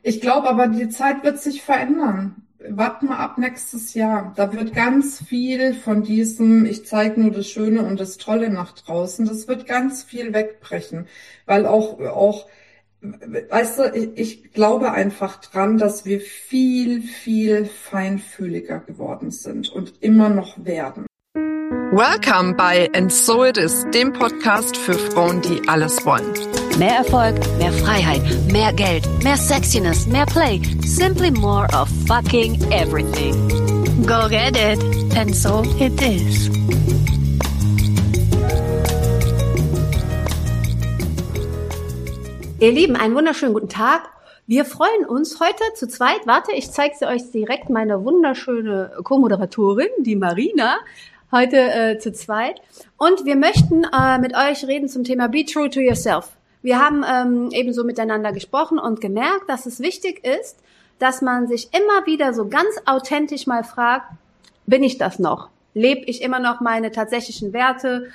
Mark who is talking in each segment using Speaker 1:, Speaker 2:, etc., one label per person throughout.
Speaker 1: Ich glaube aber, die Zeit wird sich verändern. Warten wir ab nächstes Jahr. Da wird ganz viel von diesem, ich zeige nur das Schöne und das Tolle nach draußen, das wird ganz viel wegbrechen. Weil auch, weißt du, ich glaube einfach dran, dass wir viel, viel feinfühliger geworden sind und immer noch werden.
Speaker 2: Welcome bei And So It Is, dem Podcast für Frauen, die alles wollen.
Speaker 3: Mehr Erfolg, mehr Freiheit, mehr Geld, mehr Sexiness, mehr Play. Simply more of fucking everything. Go get it. And so it is.
Speaker 4: Ihr Lieben, einen wunderschönen guten Tag. Wir freuen uns heute zu zweit. Warte, ich zeige sie euch direkt, meine wunderschöne Co-Moderatorin, die Marina. Heute zu zweit. Und wir möchten mit euch reden zum Thema Be True to Yourself. Wir haben ebenso miteinander gesprochen und gemerkt, dass es wichtig ist, dass man sich immer wieder so ganz authentisch mal fragt, bin ich das noch? Lebe ich immer noch meine tatsächlichen Werte?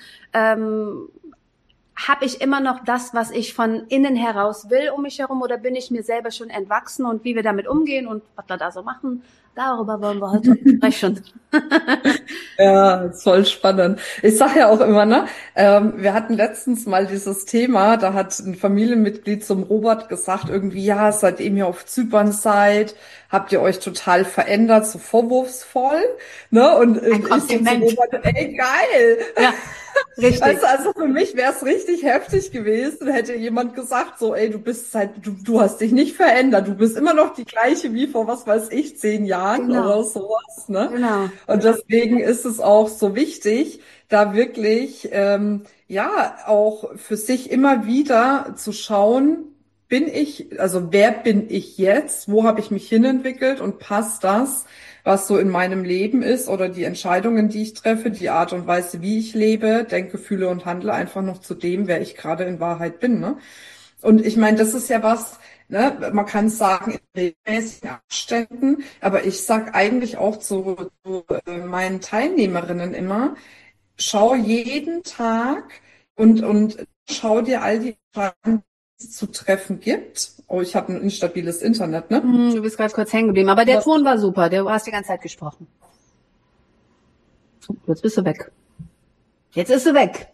Speaker 4: Habe ich immer noch das, was ich von innen heraus will um mich herum, oder bin ich mir selber schon entwachsen, und wie wir damit umgehen und was wir da so machen, darüber wollen wir heute sprechen.
Speaker 1: Ja, ist voll spannend. Ich sag ja auch immer, ne, wir hatten letztens mal dieses Thema, da hat ein Familienmitglied zum Robert gesagt, irgendwie, ja, seitdem ihr auf Zypern seid, habt ihr euch total verändert, so vorwurfsvoll, ne, und ich so zu Robert, ey, geil. Ja. Richtig. Also für mich wäre es richtig heftig gewesen, hätte jemand gesagt, so, ey, du hast dich nicht verändert, du bist immer noch die gleiche wie vor, was weiß ich, 10 Jahren oder sowas, ne? Genau. Und deswegen ist es auch so wichtig, da wirklich, auch für sich immer wieder zu schauen, wer bin ich jetzt, wo habe ich mich hinentwickelt und passt das, was so in meinem Leben ist, oder die Entscheidungen, die ich treffe, die Art und Weise, wie ich lebe, denke, fühle und handle, einfach noch zu dem, wer ich gerade in Wahrheit bin, ne? Und ich meine, das ist ja was, ne, man kann sagen, in regelmäßigen Abständen, aber ich sag eigentlich auch zu meinen Teilnehmerinnen immer, schau jeden Tag und schau dir all die Entscheidungen, die es zu treffen gibt. Oh, ich habe ein instabiles Internet, ne?
Speaker 4: Du bist gerade kurz hängen geblieben, aber der Ton war super, du hast die ganze Zeit gesprochen. Jetzt bist du weg. Jetzt ist du weg.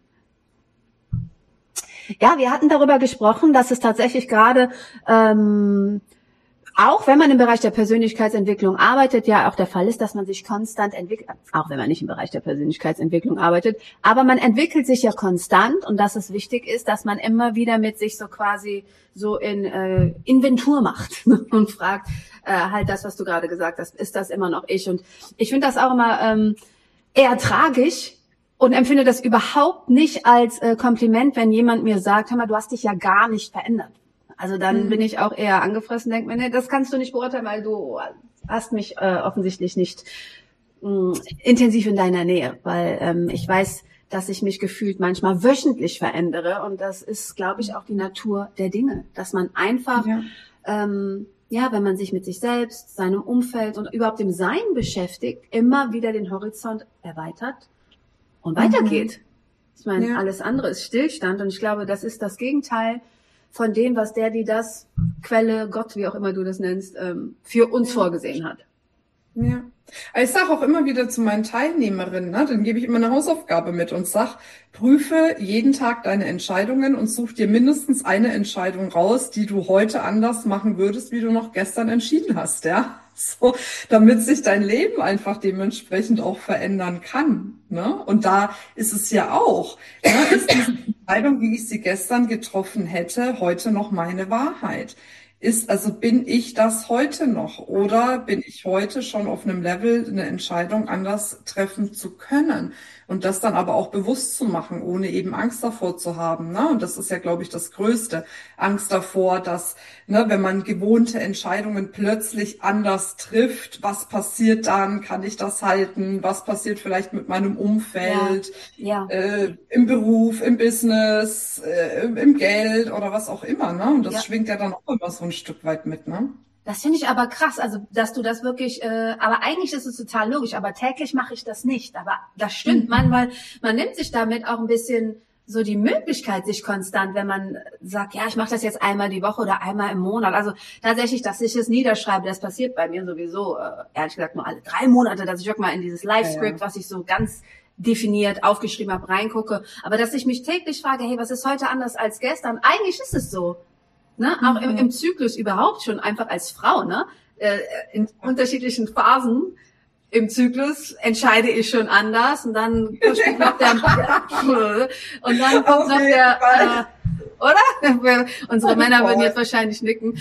Speaker 4: Ja, wir hatten darüber gesprochen, dass es tatsächlich gerade, auch wenn man im Bereich der Persönlichkeitsentwicklung arbeitet, ja auch der Fall ist, dass man sich konstant entwickelt, auch wenn man nicht im Bereich der Persönlichkeitsentwicklung arbeitet, aber man entwickelt sich ja konstant, und dass es wichtig ist, dass man immer wieder mit sich so quasi so in Inventur macht und fragt, halt das, was du gerade gesagt hast, ist das immer noch ich? Und ich finde das auch immer eher tragisch und empfinde das überhaupt nicht als Kompliment, wenn jemand mir sagt, hör mal, du hast dich ja gar nicht verändert. Also dann bin ich auch eher angefressen, denke mir, nee, das kannst du nicht beurteilen, weil du hast mich offensichtlich nicht intensiv in deiner Nähe, weil ich weiß, dass ich mich gefühlt manchmal wöchentlich verändere, und das ist, glaube ich, auch die Natur der Dinge, dass man einfach, wenn man sich mit sich selbst, seinem Umfeld und überhaupt dem Sein beschäftigt, immer wieder den Horizont erweitert und weitergeht. Ich meine, alles andere ist Stillstand, und ich glaube, das ist das Gegenteil von dem, was die das, Quelle, Gott, wie auch immer du das nennst, für uns vorgesehen hat.
Speaker 1: Ja. Ich sage auch immer wieder zu meinen Teilnehmerinnen, ne, dann gebe ich immer eine Hausaufgabe mit und sag, prüfe jeden Tag deine Entscheidungen und such dir mindestens eine Entscheidung raus, die du heute anders machen würdest, wie du noch gestern entschieden hast, ja. So, damit sich dein Leben einfach dementsprechend auch verändern kann, ne? Und da ist es ja auch, ne, ist diese Entscheidung, wie ich sie gestern getroffen hätte, heute noch meine Wahrheit? Bin ich das heute noch, oder bin ich heute schon auf einem Level, eine Entscheidung anders treffen zu können und das dann aber auch bewusst zu machen, ohne eben Angst davor zu haben, ne? Und das ist ja, glaube ich, das Größte. Angst davor, dass, ne, wenn man gewohnte Entscheidungen plötzlich anders trifft, was passiert dann? Kann ich das halten? Was passiert vielleicht mit meinem Umfeld? Im Beruf, im Business, im Geld oder was auch immer, ne? Und das schwingt ja dann auch immer so ein Stück weit mit, ne?
Speaker 4: Das finde ich aber krass, also dass du das wirklich, aber eigentlich ist es total logisch, aber täglich mache ich das nicht. Aber das stimmt, weil man nimmt sich damit auch ein bisschen so die Möglichkeit, sich konstant, wenn man sagt, ja, ich mache das jetzt einmal die Woche oder einmal im Monat. Also tatsächlich, dass ich es niederschreibe, das passiert bei mir sowieso, ehrlich gesagt, nur alle 3 Monate, dass ich wirklich mal in dieses Live-Script, was ich so ganz definiert, aufgeschrieben habe, reingucke. Aber dass ich mich täglich frage, hey, was ist heute anders als gestern? Eigentlich ist es so. Ne? Auch im Zyklus überhaupt schon, einfach als Frau, ne? In unterschiedlichen Phasen im Zyklus entscheide ich schon anders und dann kommt noch der und dann kommt noch der oder? Unsere Männer würden jetzt wahrscheinlich nicken.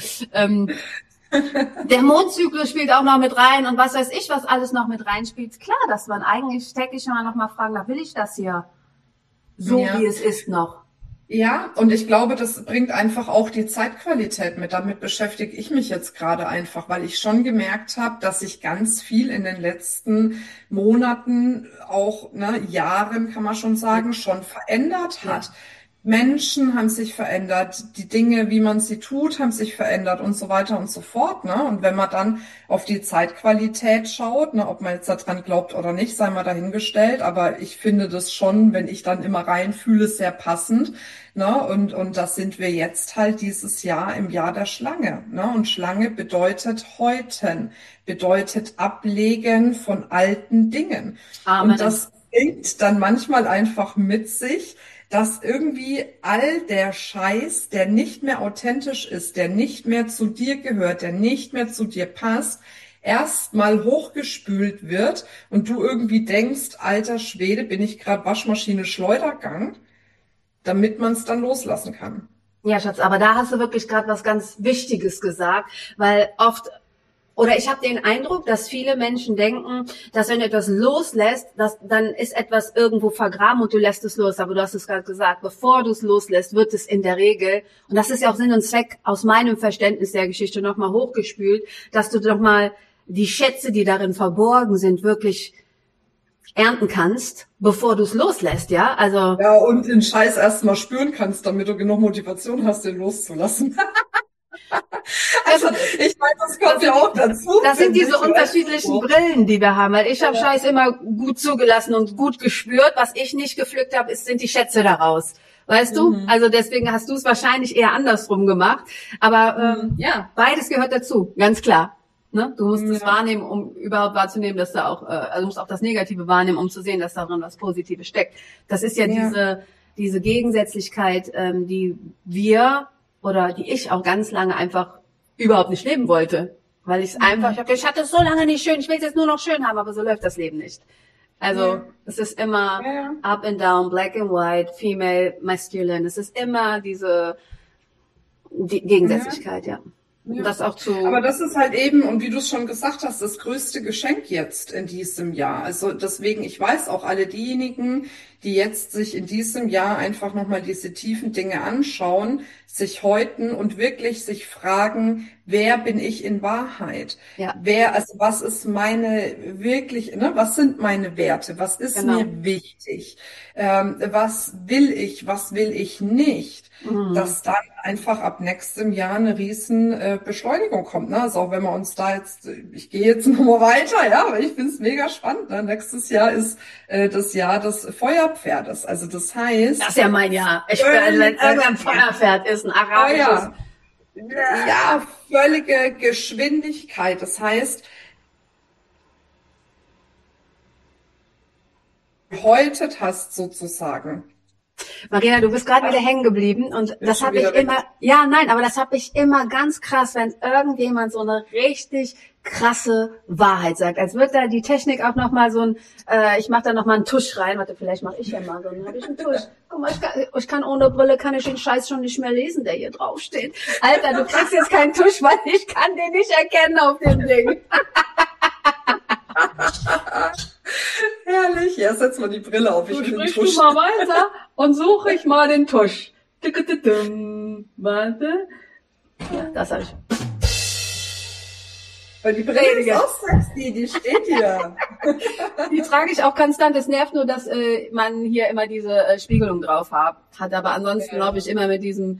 Speaker 4: Der Mondzyklus spielt auch noch mit rein und was weiß ich, was alles noch mit reinspielt. Klar, dass man eigentlich täglich mal noch mal fragen, na, will ich das hier so, wie es ist noch?
Speaker 1: Ja, und ich glaube, das bringt einfach auch die Zeitqualität mit. Damit beschäftige ich mich jetzt gerade einfach, weil ich schon gemerkt habe, dass sich ganz viel in den letzten Monaten, auch Jahren kann man schon sagen, schon verändert hat. Menschen haben sich verändert, die Dinge, wie man sie tut, haben sich verändert und so weiter und so fort. Ne? Und wenn man dann auf die Zeitqualität schaut, ob man jetzt daran glaubt oder nicht, sei mal dahingestellt. Aber ich finde das schon, wenn ich dann immer reinfühle, sehr passend. Ne? Und das sind wir jetzt halt dieses Jahr im Jahr der Schlange. Ne? Und Schlange bedeutet häuten, bedeutet ablegen von alten Dingen.
Speaker 4: Amen.
Speaker 1: Und das bringt dann manchmal einfach mit sich, dass irgendwie all der Scheiß, der nicht mehr authentisch ist, der nicht mehr zu dir gehört, der nicht mehr zu dir passt, erstmal hochgespült wird und du irgendwie denkst, alter Schwede, bin ich gerade Waschmaschine Schleudergang, damit man es dann loslassen kann.
Speaker 4: Ja, Schatz, aber da hast du wirklich gerade was ganz Wichtiges gesagt, weil oft oder ich habe den Eindruck, dass viele Menschen denken, dass wenn du etwas loslässt, dann ist etwas irgendwo vergraben und du lässt es los. Aber du hast es gerade gesagt, bevor du es loslässt, wird es in der Regel, und das ist ja auch Sinn und Zweck aus meinem Verständnis der Geschichte, nochmal hochgespült, dass du nochmal die Schätze, die darin verborgen sind, wirklich ernten kannst, bevor du es loslässt, ja? Also
Speaker 1: ja, und den Scheiß erstmal spüren kannst, damit du genug Motivation hast, den loszulassen. Also ich meine, das kommt ja auch dazu.
Speaker 4: Das sind diese unterschiedlichen Brillen, die wir haben. Weil ich habe Scheiß immer gut zugelassen und gut gespürt. Was ich nicht gepflückt habe, sind die Schätze daraus. Weißt du? Also deswegen hast du es wahrscheinlich eher andersrum gemacht. Aber ja, beides gehört dazu, ganz klar. Ne? Du musst es wahrnehmen, um überhaupt wahrzunehmen, dass da auch, also du musst auch das Negative wahrnehmen, um zu sehen, dass darin was Positives steckt. Das ist ja diese Gegensätzlichkeit, die wir oder die ich auch ganz lange einfach überhaupt nicht leben wollte. Weil ich es einfach, ich hatte es so lange nicht schön, ich will es jetzt nur noch schön haben, aber so läuft das Leben nicht. Also es ist immer up and down, black and white, female, masculine. Es ist immer die Gegensätzlichkeit, ja.
Speaker 1: Ja.
Speaker 4: Das auch
Speaker 1: Aber das ist halt eben, und wie du es schon gesagt hast, das größte Geschenk jetzt in diesem Jahr. Also deswegen, ich weiß auch alle diejenigen, die jetzt sich in diesem Jahr einfach nochmal diese tiefen Dinge anschauen, sich häuten und wirklich sich fragen, wer bin ich in Wahrheit?
Speaker 4: Ja.
Speaker 1: Was ist was sind meine Werte? Was ist mir wichtig? Was will ich nicht? Dass dann einfach ab nächstem Jahr eine riesen Beschleunigung kommt. Ne? Also auch wenn wir uns da jetzt, ich gehe jetzt nochmal weiter, ja, aber ich finde es mega spannend. Ne? Nächstes Jahr ist das Jahr des Feuerpferdes. Also das heißt...
Speaker 4: Das ist ja mein Jahr. Wenn irgendein Feuerpferd ist, ein arabisches...
Speaker 1: Ja, völlige Geschwindigkeit. Das heißt, gehäutet hast sozusagen.
Speaker 4: Marina, du bist gerade wieder hängen geblieben und das habe ich immer, aber das habe ich immer ganz krass, wenn irgendjemand so eine richtig krasse Wahrheit sagt. Als wird da die Technik auch nochmal so ich mache da nochmal einen Tusch rein, warte, vielleicht mache ich ja mal so, dann habe ich einen Tusch. Guck mal, ich kann ohne Brille, kann ich den Scheiß schon nicht mehr lesen, der hier drauf steht. Alter, du kriegst jetzt keinen Tusch, weil ich kann den nicht erkennen auf dem Ding.
Speaker 1: Herrlich, ja, setz mal die Brille auf. Ich will den Tusch.
Speaker 4: Du mal weiter und suche ich mal den Tusch. Warte. Ja, das habe ich.
Speaker 1: Weil die Brille ist auch sexy, die steht hier.
Speaker 4: Die trage ich auch konstant. Es nervt nur, dass man hier immer diese Spiegelung drauf hat. Aber ansonsten laufe ich immer mit diesem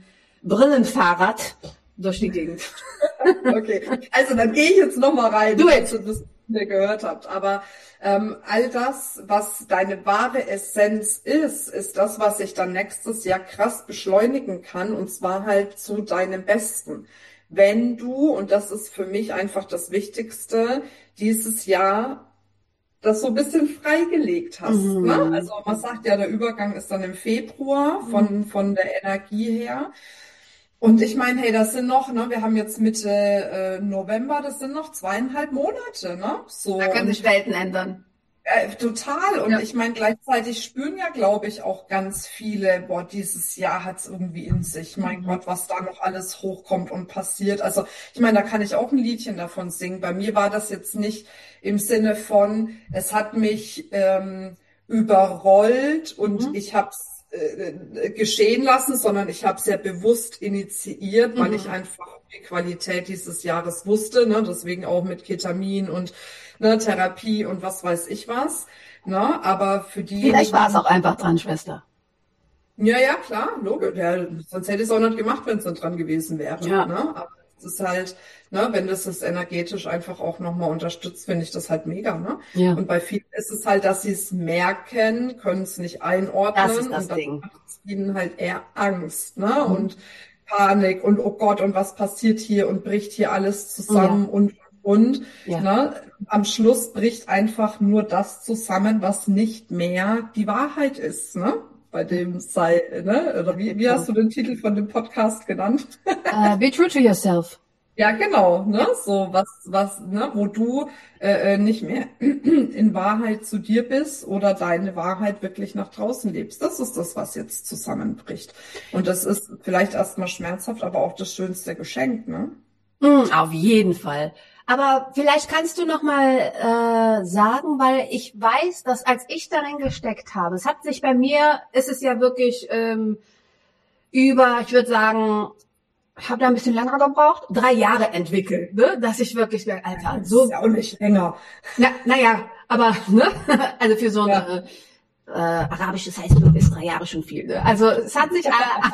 Speaker 4: Brillenfahrrad durch die Gegend.
Speaker 1: Okay, also dann gehe ich jetzt nochmal rein.
Speaker 4: Du jetzt.
Speaker 1: ihr gehört habt. Aber all das, was deine wahre Essenz ist das, was sich dann nächstes Jahr krass beschleunigen kann, und zwar halt zu deinem Besten. Wenn du, und das ist für mich einfach das Wichtigste, dieses Jahr das so ein bisschen freigelegt hast. Ne? Also man sagt ja, der Übergang ist dann im Februar von der Energie her. Und ich meine, hey, das sind noch, ne, wir haben jetzt Mitte November, das sind noch 2,5 Monate, ne? So.
Speaker 4: Da können sich Welten ändern.
Speaker 1: Total. Und
Speaker 4: Ja.
Speaker 1: ich meine, gleichzeitig spüren ja, glaube ich, auch ganz viele, boah, dieses Jahr hat's irgendwie in sich. Mein Gott, was da noch alles hochkommt und passiert. Also ich meine, da kann ich auch ein Liedchen davon singen. Bei mir war das jetzt nicht im Sinne von, es hat mich überrollt und ich habe es geschehen lassen, sondern ich habe es sehr bewusst initiiert, weil ich einfach die Qualität dieses Jahres wusste, ne? Deswegen auch mit Ketamin und ne, Therapie und was weiß ich was. Ne? Aber für die...
Speaker 4: Vielleicht war es auch einfach dran, Schwester.
Speaker 1: Ja, ja, klar, logisch. Ja, sonst hätte ich es auch nicht gemacht, wenn es nicht dran gewesen wäre.
Speaker 4: Ja.
Speaker 1: Ne? Aber es ist halt, ne, wenn das energetisch einfach auch nochmal unterstützt, finde ich das halt mega. Ne?
Speaker 4: Ja.
Speaker 1: Und bei vielen ist es halt, dass sie es merken, können es nicht einordnen.
Speaker 4: Das ist das
Speaker 1: und dann
Speaker 4: Ding.
Speaker 1: macht es ihnen halt eher Angst, ne? Und Panik und oh Gott, und was passiert hier und bricht hier alles zusammen und.
Speaker 4: Ja.
Speaker 1: Ne? Am Schluss bricht einfach nur das zusammen, was nicht mehr die Wahrheit ist, ne? Bei dem sei, ne? Oder wie hast du den Titel von dem Podcast genannt?
Speaker 4: Be true to yourself.
Speaker 1: Ja, genau, ne? So was, ne? Wo du nicht mehr in Wahrheit zu dir bist oder deine Wahrheit wirklich nach draußen lebst. Das ist das, was jetzt zusammenbricht. Und das ist vielleicht erstmal schmerzhaft, aber auch das schönste Geschenk, ne?
Speaker 4: Auf jeden Fall. Aber vielleicht kannst du noch mal sagen, weil ich weiß, dass als ich darin gesteckt habe, es hat sich bei mir, ist es ja wirklich ich würde sagen, ich habe da ein bisschen länger gebraucht, 3 Jahre entwickelt, ne? Dass ich wirklich, Alter,
Speaker 1: So ist ja auch nicht länger.
Speaker 4: naja, aber ne, also für so eine arabisches heißt nur bis 3 Jahre schon viel. Ne? Also es hat sich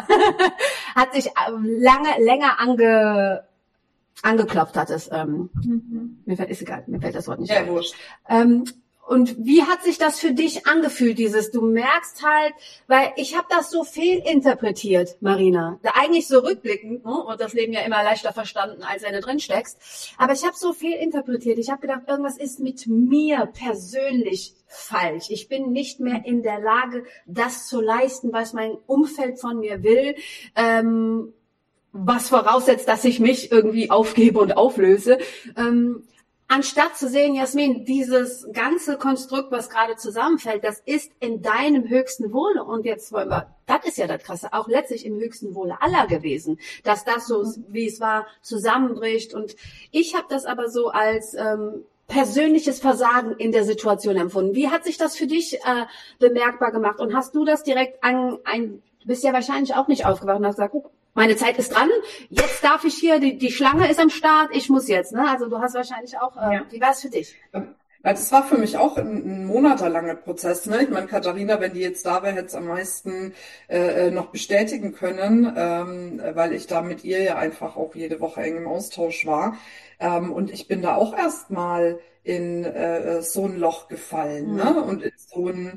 Speaker 4: länger angeklopft hat es. Mir fällt das Wort nicht
Speaker 1: Ja,
Speaker 4: ein.
Speaker 1: wurscht.
Speaker 4: Und wie hat sich das für dich angefühlt, du merkst halt, weil ich habe das so fehlinterpretiert, Marina. Eigentlich so rückblickend, ne? Und das Leben ja immer leichter verstanden, als wenn du drin steckst. Aber ich habe so fehlinterpretiert. Ich habe gedacht, irgendwas ist mit mir persönlich falsch. Ich bin nicht mehr in der Lage, das zu leisten, was mein Umfeld von mir will. Was voraussetzt, dass ich mich irgendwie aufgebe und auflöse. Anstatt zu sehen, Jasmin, dieses ganze Konstrukt, was gerade zusammenfällt, das ist in deinem höchsten Wohle. Und jetzt wollen wir, das ist ja das Krasse, auch letztlich im höchsten Wohle aller gewesen, dass das so, wie es war, zusammenbricht. Und ich habe das aber so als persönliches Versagen in der Situation empfunden. Wie hat sich das für dich bemerkbar gemacht? Und hast du das direkt du bist ja wahrscheinlich auch nicht aufgewacht und hast gesagt, meine Zeit ist dran, jetzt darf ich hier, die Schlange ist am Start, ich muss jetzt, ne? Also du hast wahrscheinlich auch, wie war es für dich?
Speaker 1: Das war für mich auch ein monatelanger Prozess, ne? Ich meine, Katharina, wenn die jetzt da wäre, hätte es am meisten noch bestätigen können, weil ich da mit ihr ja einfach auch jede Woche eng im Austausch war. Und ich bin da auch erstmal in so ein Loch gefallen, ne? Und in so ein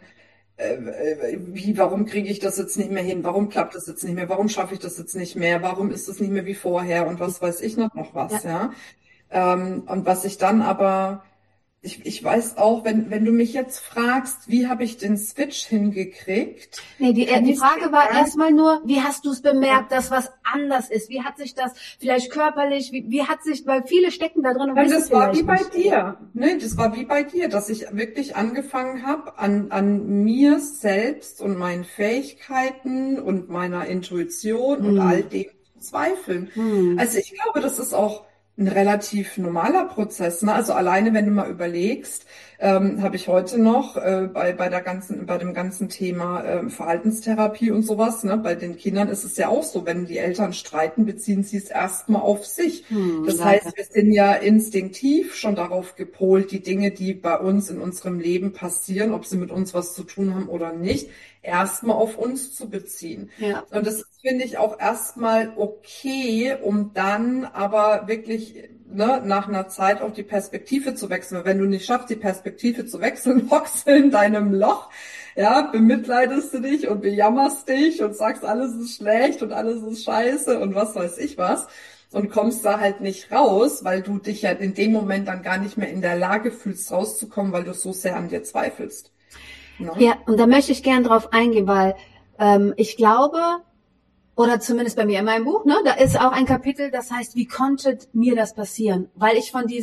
Speaker 1: warum kriege ich das jetzt nicht mehr hin? Warum klappt das jetzt nicht mehr? Warum schaffe ich das jetzt nicht mehr? Warum ist es nicht mehr wie vorher? Und was weiß ich noch was, ja? Und was ich dann aber, ich weiß auch, wenn du mich jetzt fragst, wie habe ich den Switch hingekriegt?
Speaker 4: Nee, die Frage war erstmal nur, wie hast du es bemerkt, dass was anders ist? Wie hat sich das vielleicht körperlich, wie hat sich, weil viele stecken da drin und wissen
Speaker 1: das war wie bei
Speaker 4: nicht.
Speaker 1: dir, ne? Das war wie bei dir, dass ich wirklich angefangen habe, an mir selbst und meinen Fähigkeiten und meiner Intuition und all dem zu zweifeln. Also ich glaube, das ist auch ein relativ normaler Prozess, ne? Also alleine, wenn du mal überlegst, habe ich heute noch bei dem ganzen Thema Verhaltenstherapie und sowas, ne? Bei den Kindern ist es ja auch so, wenn die Eltern streiten, beziehen sie es erstmal auf sich. Das heißt, wir sind ja instinktiv schon darauf gepolt, die Dinge, die bei uns in unserem Leben passieren, ob sie mit uns was zu tun haben oder nicht, erstmal auf uns zu beziehen.
Speaker 4: Ja.
Speaker 1: Und das finde ich auch erstmal okay, um dann aber wirklich ne, nach einer Zeit auch die Perspektive zu wechseln. Wenn du nicht schaffst, die Perspektive zu wechseln, hockst du in deinem Loch, ja, bemitleidest du dich und bejammerst dich und sagst, alles ist schlecht und alles ist scheiße und was weiß ich was. Und kommst da halt nicht raus, weil du dich ja in dem Moment dann gar nicht mehr in der Lage fühlst, rauszukommen, weil du so sehr an dir zweifelst. Ne?
Speaker 4: Ja, und da möchte ich gern drauf eingehen, weil ich glaube, oder zumindest bei mir in meinem Buch, ne, da ist auch ein Kapitel, das heißt, wie konnte mir das passieren? Weil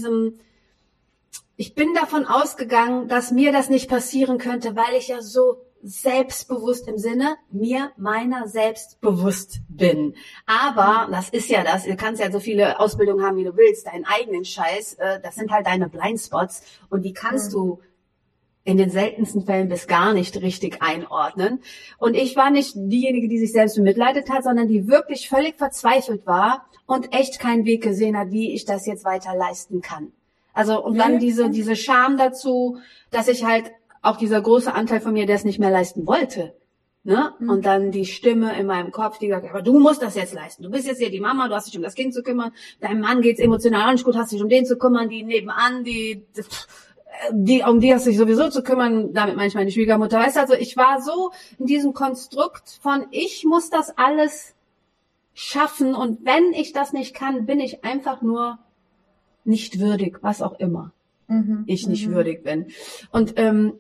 Speaker 4: ich bin davon ausgegangen, dass mir das nicht passieren könnte, weil ich ja so selbstbewusst im Sinne meiner selbst bewusst bin. Aber das ist ja das, du kannst ja so viele Ausbildungen haben, wie du willst, deinen eigenen Scheiß, das sind halt deine Blindspots und die kannst du in den seltensten Fällen bis gar nicht richtig einordnen. Und ich war nicht diejenige, die sich selbst bemitleidet hat, sondern die wirklich völlig verzweifelt war und echt keinen Weg gesehen hat, wie ich das jetzt weiter leisten kann. Also, und dann diese Scham dazu, dass ich halt auch dieser große Anteil von mir, der es nicht mehr leisten wollte, ne? Und dann die Stimme in meinem Kopf, die sagt, aber du musst das jetzt leisten. Du bist jetzt hier die Mama, du hast dich um das Kind zu kümmern. Deinem Mann geht's emotional auch nicht gut, hast dich um den zu kümmern, die nebenan, um die hast du dich sowieso zu kümmern, damit meine ich meine Schwiegermutter. Weißt du, also ich war so in diesem Konstrukt von, ich muss das alles schaffen und wenn ich das nicht kann, bin ich einfach nur nicht würdig, was auch immer ich nicht würdig bin. Und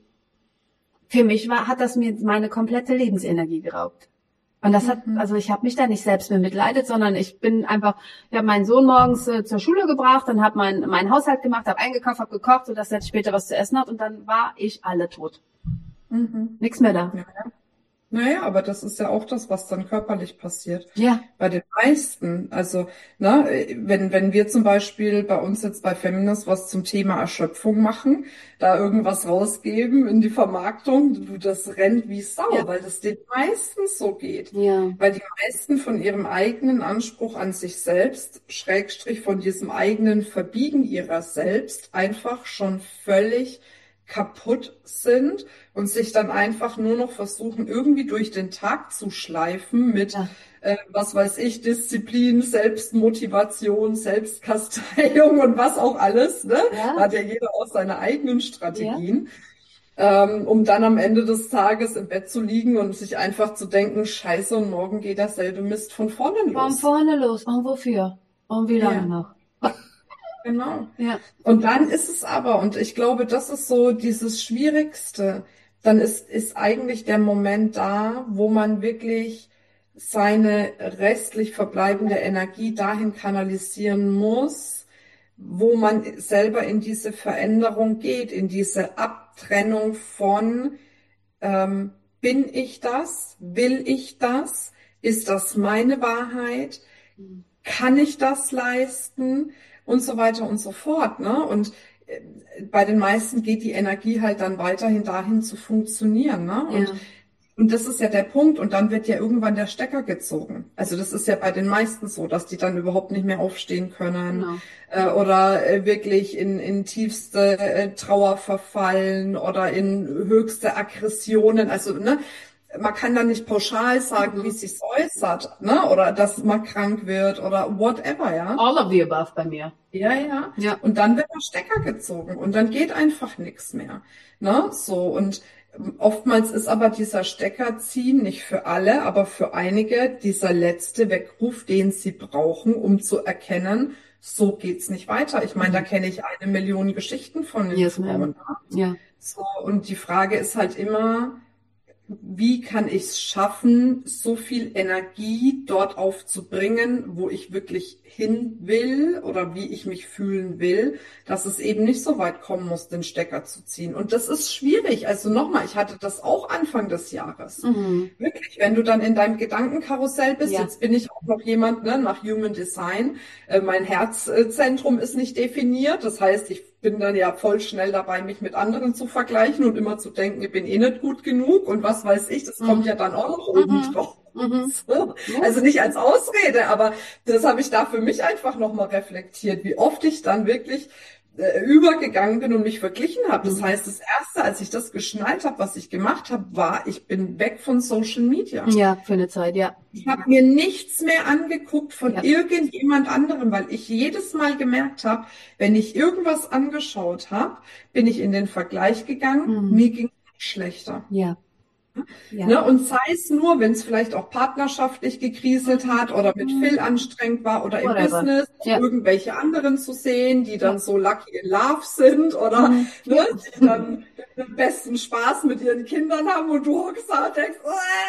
Speaker 4: für mich hat das mir meine komplette Lebensenergie geraubt. Und das also ich habe mich da nicht selbst bemitleidet, sondern ich habe meinen Sohn morgens zur Schule gebracht, dann habe meinen Haushalt gemacht, habe eingekauft, habe gekocht, sodass er später was zu essen hat und dann war ich alle tot. Nichts mehr da.
Speaker 1: Ja. Naja, aber das ist ja auch das, was dann körperlich passiert.
Speaker 4: Ja.
Speaker 1: Bei den meisten. Also, ne, wenn wir zum Beispiel bei uns jetzt bei Feminist was zum Thema Erschöpfung machen, da irgendwas rausgeben in die Vermarktung, das rennt wie Sau, weil das den meisten so geht.
Speaker 4: Ja.
Speaker 1: Weil die meisten von ihrem eigenen Anspruch an sich selbst, Schrägstrich von diesem eigenen Verbiegen ihrer selbst, einfach schon völlig kaputt sind und sich dann einfach nur noch versuchen, irgendwie durch den Tag zu schleifen mit, was weiß ich, Disziplin, Selbstmotivation, Selbstkasteiung und was auch alles. Ne?
Speaker 4: Ja.
Speaker 1: Da hat ja jeder auch seine eigenen Strategien, um dann am Ende des Tages im Bett zu liegen und sich einfach zu denken, scheiße, und morgen geht dasselbe Mist von vorne los.
Speaker 4: Von vorne los. Und wofür? Und wie lange noch?
Speaker 1: Genau.
Speaker 4: Ja.
Speaker 1: Und dann ist es aber, und ich glaube, das ist so dieses Schwierigste, dann ist eigentlich der Moment da, wo man wirklich seine restlich verbleibende Energie dahin kanalisieren muss, wo man selber in diese Veränderung geht, in diese Abtrennung von, bin ich das? Will ich das? Ist das meine Wahrheit? Kann ich das leisten? Und so weiter und so fort, ne? Und bei den meisten geht die Energie halt dann weiterhin dahin zu funktionieren, ne? Und das ist ja der Punkt. Und dann wird ja irgendwann der Stecker gezogen. Also das ist ja bei den meisten so, dass die dann überhaupt nicht mehr aufstehen können, oder wirklich in tiefste Trauer verfallen oder in höchste Aggressionen. Also, ne? Man kann dann nicht pauschal sagen, wie es sich äußert, ne? Oder dass man krank wird oder whatever, ja.
Speaker 4: All of the above bei mir.
Speaker 1: Ja. Und dann wird der Stecker gezogen und dann geht einfach nichts mehr, ne? So, und oftmals ist aber dieser Stecker ziehen nicht für alle, aber für einige dieser letzte Weckruf, den sie brauchen, um zu erkennen, so geht's nicht weiter. Ich meine, da kenne ich 1 Million Geschichten von den Frauen.
Speaker 4: Ja.
Speaker 1: So, und die Frage ist halt immer, wie kann ich es schaffen, so viel Energie dort aufzubringen, wo ich wirklich hin will oder wie ich mich fühlen will, dass es eben nicht so weit kommen muss, den Stecker zu ziehen. Und das ist schwierig. Also nochmal, ich hatte das auch Anfang des Jahres. Wirklich, wenn du dann in deinem Gedankenkarussell bist, jetzt bin ich auch noch jemand, ne, nach Human Design, mein Herzzentrum ist nicht definiert. Das heißt, ich bin dann ja voll schnell dabei, mich mit anderen zu vergleichen und immer zu denken, ich bin eh nicht gut genug und was weiß ich, das kommt ja dann auch noch oben drauf. So. Also nicht als Ausrede, aber das habe ich da für mich einfach nochmal reflektiert, wie oft ich dann wirklich übergegangen bin und mich verglichen habe. Das heißt, das Erste, als ich das geschnallt habe, was ich gemacht habe, war, ich bin weg von Social Media.
Speaker 4: Ja, für eine Zeit, ja.
Speaker 1: Ich habe mir nichts mehr angeguckt von irgendjemand anderem, weil ich jedes Mal gemerkt habe, wenn ich irgendwas angeschaut habe, bin ich in den Vergleich gegangen, mir ging es schlechter.
Speaker 4: Ja. Ja.
Speaker 1: Ne? Und sei es nur, wenn es vielleicht auch partnerschaftlich gekriselt hat oder mit Phil anstrengend war oder im Business, irgendwelche anderen zu sehen, die dann so lucky in love sind oder ne, die dann den besten Spaß mit ihren Kindern haben und du hockst da und denkst,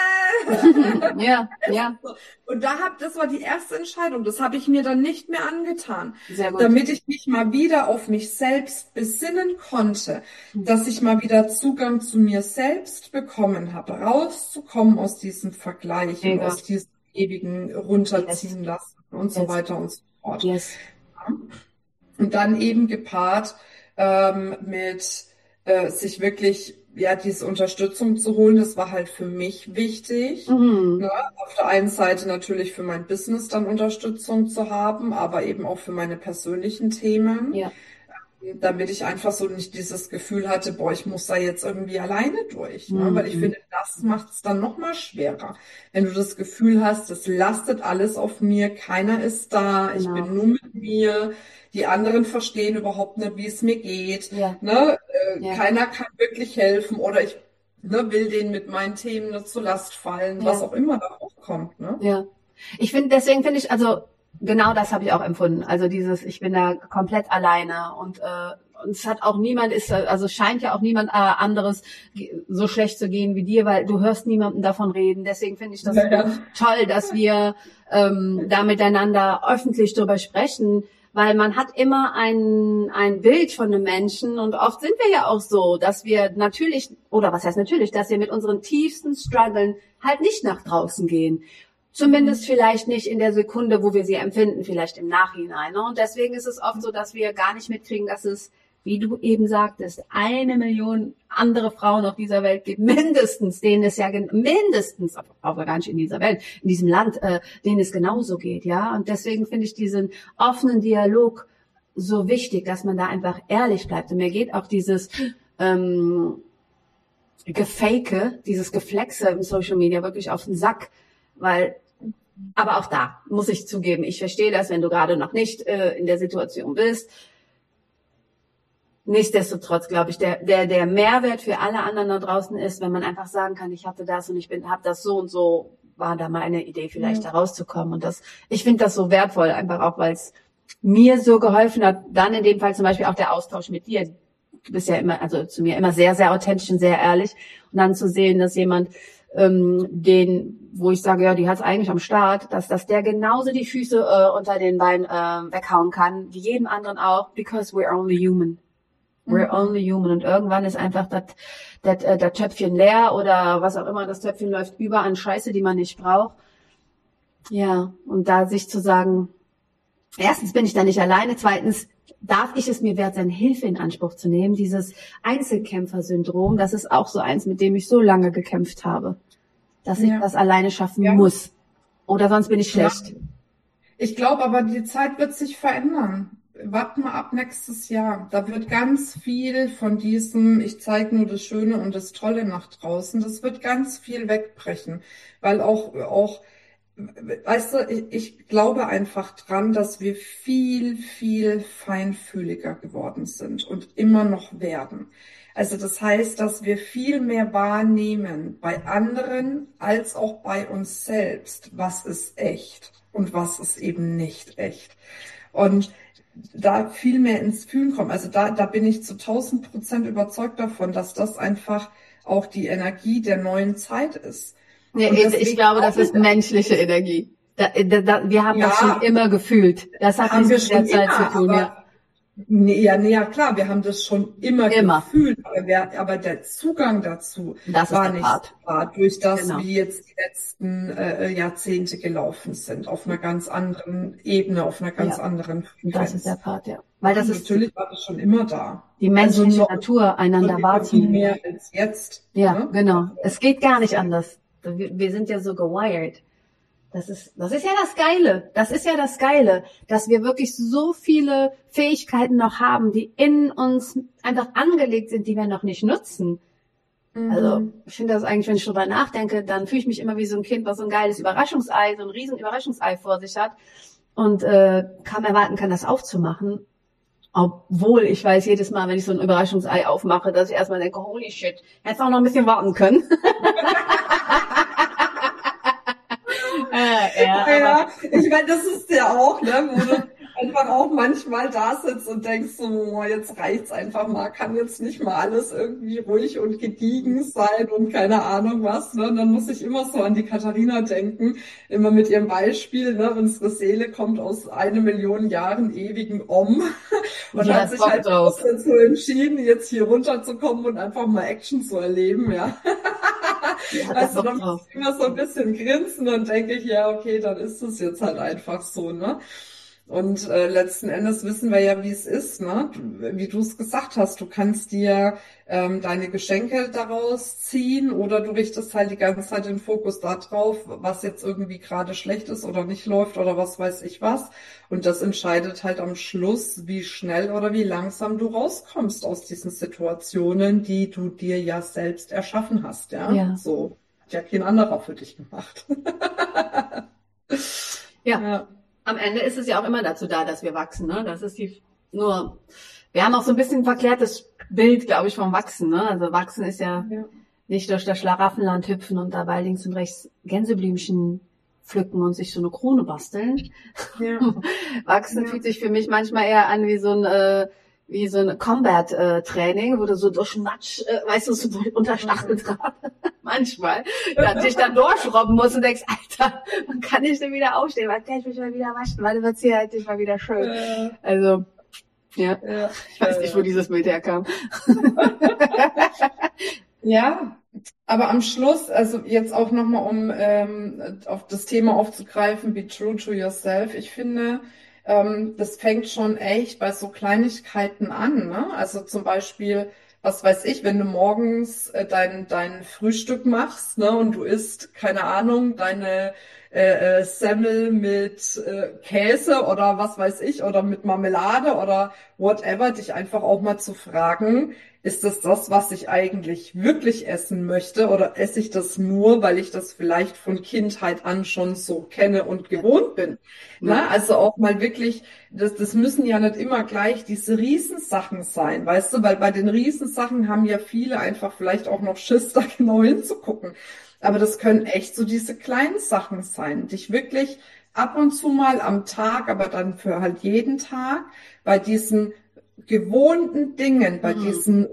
Speaker 4: ja.
Speaker 1: Und das war die erste Entscheidung. Das habe ich mir dann nicht mehr angetan,
Speaker 4: Sehr gut.
Speaker 1: damit ich mich mal wieder auf mich selbst besinnen konnte, dass ich mal wieder Zugang zu mir selbst bekommen habe, rauszukommen aus diesem Vergleich und aus diesem ewigen Runterziehen lassen und so weiter und so fort. Und dann eben gepaart mit sich wirklich diese Unterstützung zu holen, das war halt für mich wichtig. Ne? Auf der einen Seite natürlich für mein Business dann Unterstützung zu haben, aber eben auch für meine persönlichen Themen. Ja. Damit ich einfach so nicht dieses Gefühl hatte, boah, ich muss da jetzt irgendwie alleine durch. Ne? Weil ich finde, das macht es dann noch mal schwerer. Wenn du das Gefühl hast, das lastet alles auf mir, keiner ist da, ich bin nur mit mir, die anderen verstehen überhaupt nicht, wie es mir geht. Ja. Ne? Keiner kann wirklich helfen oder ich will denen mit meinen Themen nicht zur Last fallen, was auch immer da auch kommt. Ne?
Speaker 4: Ja, deswegen finde ich, also genau das habe ich auch empfunden. Also ich bin da komplett alleine und es hat auch scheint ja auch niemand anderes so schlecht zu gehen wie dir, weil du hörst niemanden davon reden. Deswegen finde ich das toll, dass wir da miteinander öffentlich drüber sprechen. Weil man hat immer ein Bild von einem Menschen und oft sind wir ja auch so, dass wir natürlich, oder was heißt natürlich, dass wir mit unseren tiefsten Struggeln halt nicht nach draußen gehen. Zumindest vielleicht nicht in der Sekunde, wo wir sie empfinden, vielleicht im Nachhinein. Ne? Und deswegen ist es oft so, dass wir gar nicht mitkriegen, dass es, wie du eben sagtest, 1 Million andere Frauen auf dieser Welt gibt, mindestens, denen es ja mindestens, aber gar nicht in dieser Welt, in diesem Land, denen es genauso geht, ja. Und deswegen finde ich diesen offenen Dialog so wichtig, dass man da einfach ehrlich bleibt. Und mir geht auch dieses Gefake, dieses Geflexe im Social Media wirklich auf den Sack, weil aber auch da muss ich zugeben, ich verstehe das, wenn du gerade noch nicht in der Situation bist. Nichtsdestotrotz glaube ich, der Mehrwert für alle anderen da draußen ist, wenn man einfach sagen kann, ich hatte das und habe das so und so, war da meine Idee vielleicht da rauszukommen. Und ich finde das so wertvoll, einfach auch, weil es mir so geholfen hat, dann in dem Fall zum Beispiel auch der Austausch mit dir. Du bist ja immer, also zu mir immer sehr, sehr authentisch und sehr ehrlich. Und dann zu sehen, dass jemand, wo ich sage, ja, die hat's eigentlich am Start, dass der genauso die Füße unter den Beinen weghauen kann, wie jedem anderen auch, because we're only human. We're only human. Und irgendwann ist einfach das Töpfchen leer oder was auch immer, das Töpfchen läuft über an Scheiße, die man nicht braucht. Ja, und da sich zu sagen, erstens bin ich da nicht alleine, zweitens darf ich es mir wert sein, Hilfe in Anspruch zu nehmen. Dieses Einzelkämpfer-Syndrom, das ist auch so eins, mit dem ich so lange gekämpft habe, dass ich das alleine schaffen muss. Oder sonst bin ich schlecht.
Speaker 1: Ja. Ich glaube aber, die Zeit wird sich verändern. Warten mal ab nächstes Jahr. Da wird ganz viel von diesem, ich zeige nur das Schöne und das Tolle nach draußen, das wird ganz viel wegbrechen. Weil auch weißt du, ich glaube einfach dran, dass wir viel, viel feinfühliger geworden sind und immer noch werden. Also das heißt, dass wir viel mehr wahrnehmen bei anderen als auch bei uns selbst, was ist echt und was ist eben nicht echt. Und da viel mehr ins Fühlen kommen. Also da bin ich zu 1000% überzeugt davon, dass das einfach auch die Energie der neuen Zeit ist.
Speaker 4: Ja, ich glaube, das ist menschliche Energie. Wir haben das schon immer gefühlt. Das hat nichts mit der Zeit zu tun,
Speaker 1: Ja, klar, wir haben das schon immer gefühlt, aber der Zugang dazu war nicht da, durch das, wie jetzt die letzten Jahrzehnte gelaufen sind, auf einer ganz anderen Ebene, auf einer ganz anderen Frequenz.
Speaker 4: Das ist der Part, Weil das
Speaker 1: natürlich war das schon immer da.
Speaker 4: Die menschliche Natur, einander wahrzunehmen.
Speaker 1: Viel mehr als jetzt.
Speaker 4: Ja, ne? Genau. Es geht gar nicht anders. Wir sind ja so gewired. Das ist ja das Geile. Das ist ja das Geile, dass wir wirklich so viele Fähigkeiten noch haben, die in uns einfach angelegt sind, die wir noch nicht nutzen. Also ich finde das eigentlich, wenn ich drüber nachdenke, dann fühle ich mich immer wie so ein Kind, was so ein geiles Überraschungsei, so ein riesen Überraschungsei vor sich hat und kaum erwarten kann, das aufzumachen. Obwohl ich weiß jedes Mal, wenn ich so ein Überraschungsei aufmache, dass ich erstmal denke, holy shit, hättest auch noch ein bisschen warten können.
Speaker 1: Ja, ich meine, das ist ja auch, ne, wo du einfach auch manchmal da sitzt und denkst so, jetzt reicht's einfach mal, kann jetzt nicht mal alles irgendwie ruhig und gediegen sein und keine Ahnung was, ne, und dann muss ich immer so an die Katharina denken, immer mit ihrem Beispiel, ne, unsere Seele kommt aus 1.000.000 Jahren ewigen Om und
Speaker 4: Ja,
Speaker 1: hat sich halt dazu entschieden, jetzt hier runterzukommen und einfach mal Action zu erleben, ja. Also da muss ich immer so ein bisschen grinsen und denke ich, ja, okay, dann ist es jetzt halt einfach so, ne? Und letzten Endes wissen wir ja, wie es ist, ne? Wie du es gesagt hast, du kannst dir deine Geschenke daraus ziehen oder du richtest halt die ganze Zeit den Fokus darauf, was jetzt irgendwie gerade schlecht ist oder nicht läuft oder was weiß ich was. Und das entscheidet halt am Schluss, wie schnell oder wie langsam du rauskommst aus diesen Situationen, die du dir ja selbst erschaffen hast, ja?
Speaker 4: Ja.
Speaker 1: So, hat ja kein anderer für dich gemacht.
Speaker 4: Ja. Am Ende ist es ja auch immer dazu da, dass wir wachsen, ne? Das ist wir haben auch so ein bisschen ein verklärtes Bild, glaube ich, vom Wachsen, ne? Also wachsen ist ja nicht durch das Schlaraffenland hüpfen und dabei links und rechts Gänseblümchen pflücken und sich so eine Krone basteln. Ja. Wachsen fühlt sich für mich manchmal eher an wie so ein Combat-Training, wo du so durch Matsch, weißt du, so unter Stacheldraht manchmal, dich dann durchrobben musst und denkst, Alter, wann kann ich denn wieder aufstehen? Wann kann ich mich mal wieder waschen? Wann wird's hier halt nicht mal wieder schön? Also, ja. Ich weiß nicht, wo dieses Bild herkam.
Speaker 1: Ja, aber am Schluss, also jetzt auch nochmal, um auf das Thema aufzugreifen, be true to yourself. Ich finde, das fängt schon echt bei so Kleinigkeiten an, ne? Also zum Beispiel, was weiß ich, wenn du morgens dein Frühstück machst, ne, und du isst, keine Ahnung, deine Semmel mit Käse oder was weiß ich, oder mit Marmelade oder whatever, dich einfach auch mal zu fragen, ist das, was ich eigentlich wirklich essen möchte, oder esse ich das nur, weil ich das vielleicht von Kindheit an schon so kenne und gewohnt bin? Na, also auch mal wirklich, das müssen ja nicht immer gleich diese Riesensachen sein, weißt du, weil bei den Riesensachen haben ja viele einfach vielleicht auch noch Schiss, da genau hinzugucken. Aber das können echt so diese kleinen Sachen sein, dich wirklich ab und zu mal am Tag, aber dann für halt jeden Tag bei diesen gewohnten Dingen, bei diesen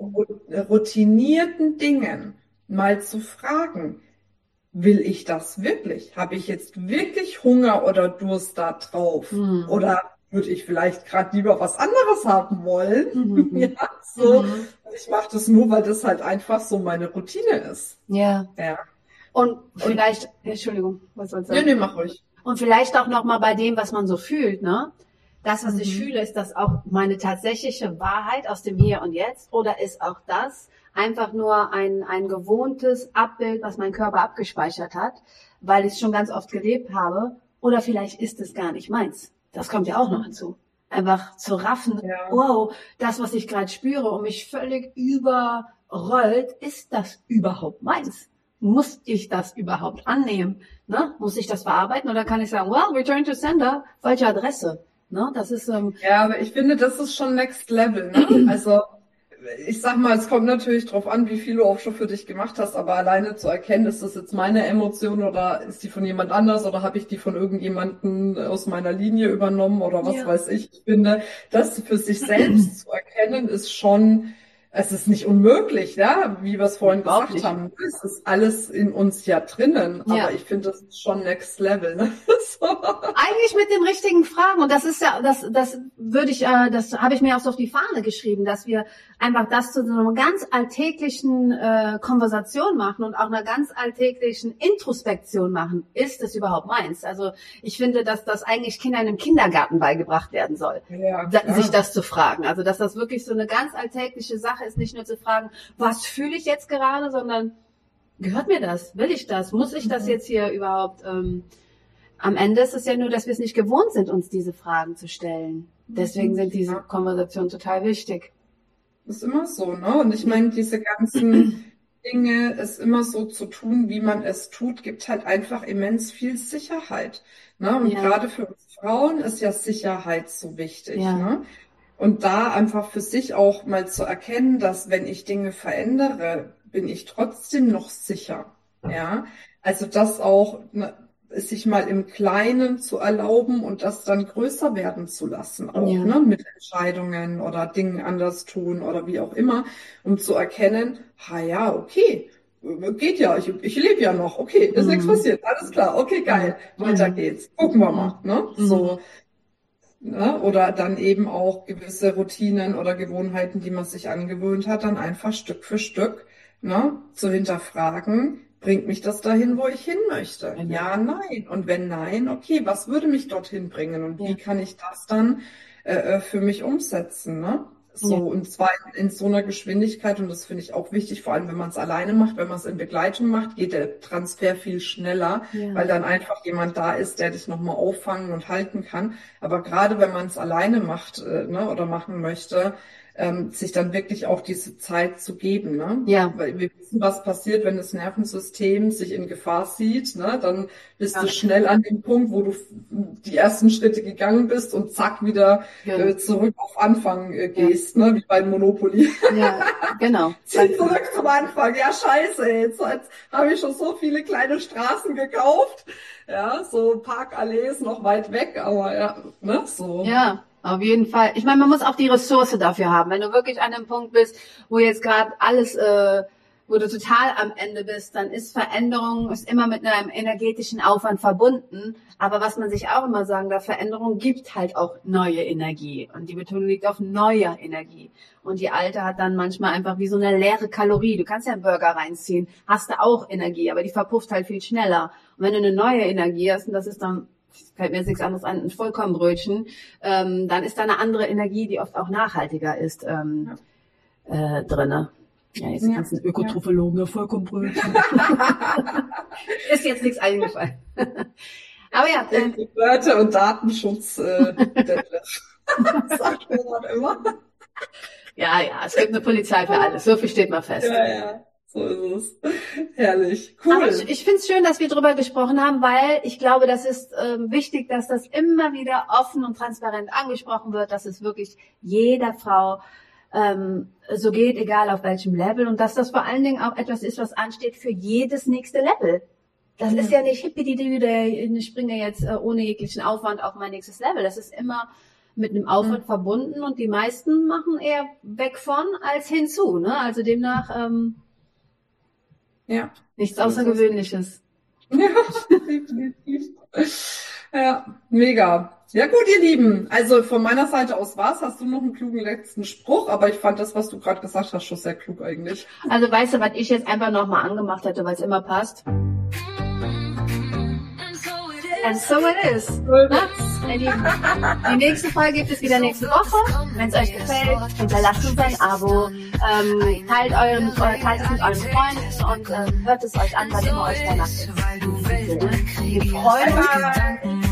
Speaker 1: routinierten Dingen mal zu fragen, will ich das wirklich? Habe ich jetzt wirklich Hunger oder Durst da drauf? Oder würde ich vielleicht gerade lieber was anderes haben wollen? Ja, so. Ich mache das nur, weil das halt einfach so meine Routine ist.
Speaker 4: Ja.
Speaker 1: Ja.
Speaker 4: Und vielleicht, Entschuldigung, was soll's sagen?
Speaker 1: Nee, mach ruhig.
Speaker 4: Und vielleicht auch noch mal bei dem, was man so fühlt, ne? Das, was ich fühle, ist das auch meine tatsächliche Wahrheit aus dem Hier und Jetzt? Oder ist auch das einfach nur ein gewohntes Abbild, was mein Körper abgespeichert hat, weil ich es schon ganz oft gelebt habe? Oder vielleicht ist es gar nicht meins. Das kommt ja auch noch hinzu. Einfach zu raffen, wow, das, was ich gerade spüre und mich völlig überrollt, ist das überhaupt meins? Muss ich das überhaupt annehmen? Ne? Muss ich das verarbeiten oder kann ich sagen, well, return to sender, falsche Adresse? Ne? Das ist
Speaker 1: ja, aber ich finde, das ist schon Next Level. Ne? Also ich sag mal, es kommt natürlich drauf an, wie viel du auch schon für dich gemacht hast, aber alleine zu erkennen, ist das jetzt meine Emotion oder ist die von jemand anders oder habe ich die von irgendjemanden aus meiner Linie übernommen oder was weiß ich. Ich finde, das für sich selbst zu erkennen, ist schon, es ist nicht unmöglich, ja, wie wir es vorhin gesagt haben. Es ist alles in uns ja drinnen, aber ich finde, das ist schon Next Level. Ne? So.
Speaker 4: Eigentlich mit den richtigen Fragen, und das ist ja, das habe ich mir auch so auf die Fahne geschrieben, dass wir einfach das zu so einer ganz alltäglichen Konversation machen und auch einer ganz alltäglichen Introspektion machen. Ist es überhaupt meins? Also ich finde, dass das eigentlich Kindern im Kindergarten beigebracht werden soll, sich das zu fragen. Also dass das wirklich so eine ganz alltägliche Sache ist, nicht nur zu fragen, was fühle ich jetzt gerade, sondern gehört mir das? Will ich das? Muss ich das jetzt hier überhaupt am Ende ist es ja nur, dass wir es nicht gewohnt sind, uns diese Fragen zu stellen. Deswegen sind diese Konversationen total wichtig.
Speaker 1: Ist immer so, ne? Und ich meine, diese ganzen Dinge, es immer so zu tun, wie man es tut, gibt halt einfach immens viel Sicherheit, ne? Und gerade für uns Frauen ist ja Sicherheit so wichtig, ne? Und da einfach für sich auch mal zu erkennen, dass wenn ich Dinge verändere, bin ich trotzdem noch sicher, ja? Also das auch, ne, sich mal im Kleinen zu erlauben und das dann größer werden zu lassen, auch ne, mit Entscheidungen oder Dingen anders tun oder wie auch immer, um zu erkennen, okay, geht ja, ich lebe ja noch, okay, ist nichts passiert, alles klar, okay, geil, weiter geht's, gucken wir mal, ne, so, ne, oder dann eben auch gewisse Routinen oder Gewohnheiten, die man sich angewöhnt hat, dann einfach Stück für Stück, ne, zu hinterfragen. Bringt mich das dahin, wo ich hin möchte? Ja, nein. Und wenn nein, okay, was würde mich dorthin bringen? Und wie kann ich das dann für mich umsetzen? Ne? So, und zwar in so einer Geschwindigkeit, und das finde ich auch wichtig, vor allem wenn man es alleine macht, wenn man es in Begleitung macht, geht der Transfer viel schneller, weil dann einfach jemand da ist, der dich nochmal auffangen und halten kann. Aber gerade wenn man es alleine macht, ne, oder machen möchte, sich dann wirklich auch diese Zeit zu geben, ne? Ja. Weil wir wissen, was passiert, wenn das Nervensystem sich in Gefahr sieht, ne? Dann bist du schnell an dem Punkt, wo du die ersten Schritte gegangen bist und zack wieder zurück auf Anfang gehst, ne? Wie bei Monopoly. Ja, genau. Zurück zum Anfang. Ja, scheiße, jetzt habe ich schon so viele kleine Straßen gekauft. Ja, so Parkallees noch weit weg, aber ja, ne, so.
Speaker 4: Ja. Auf jeden Fall. Ich meine, man muss auch die Ressource dafür haben. Wenn du wirklich an einem Punkt bist, wo jetzt gerade alles, wo du total am Ende bist, dann ist Veränderung ist immer mit einem energetischen Aufwand verbunden. Aber was man sich auch immer sagen darf, Veränderung gibt halt auch neue Energie. Und die Betonung liegt auf neuer Energie. Und die alte hat dann manchmal einfach wie so eine leere Kalorie. Du kannst ja einen Burger reinziehen, hast du auch Energie, aber die verpufft halt viel schneller. Und wenn du eine neue Energie hast, und das ist dann, fällt mir jetzt nichts anderes an, ein Vollkornbrötchen, dann ist da eine andere Energie, die oft auch nachhaltiger ist drinne. Ja, jetzt die ganzen Ökotrophologen, Vollkornbrötchen. Ist jetzt nichts eingefallen. Aber ja.
Speaker 1: Wörter und Datenschutz, Detlef. Sagt mir das immer.
Speaker 4: Ja, es gibt eine Polizei für alles. So viel steht mal fest.
Speaker 1: Ja. So ist es. Herrlich. Cool.
Speaker 4: Aber ich finde es schön, dass wir drüber gesprochen haben, weil ich glaube, das ist wichtig, dass das immer wieder offen und transparent angesprochen wird, dass es wirklich jeder Frau so geht, egal auf welchem Level, und dass das vor allen Dingen auch etwas ist, was ansteht für jedes nächste Level. Das ist ja nicht ich springe jetzt ohne jeglichen Aufwand auf mein nächstes Level. Das ist immer mit einem Aufwand verbunden, und die meisten machen eher weg von als hinzu, ne? Also demnach nichts Außergewöhnliches.
Speaker 1: Ja, definitiv. Ja, mega. Ja gut, ihr Lieben. Also von meiner Seite aus war's. Hast du noch einen klugen letzten Spruch? Aber ich fand das, was du gerade gesagt hast, schon sehr klug eigentlich.
Speaker 4: Also weißt du, was ich jetzt einfach nochmal angemacht hätte, weil es immer passt? And so it is. Die nächste Folge gibt es wieder nächste Woche. Wenn es euch gefällt, hinterlasst uns ein Abo, teilt es mit euren Freunden und hört es euch an, wann immer euch danach ist. Wir freuen uns.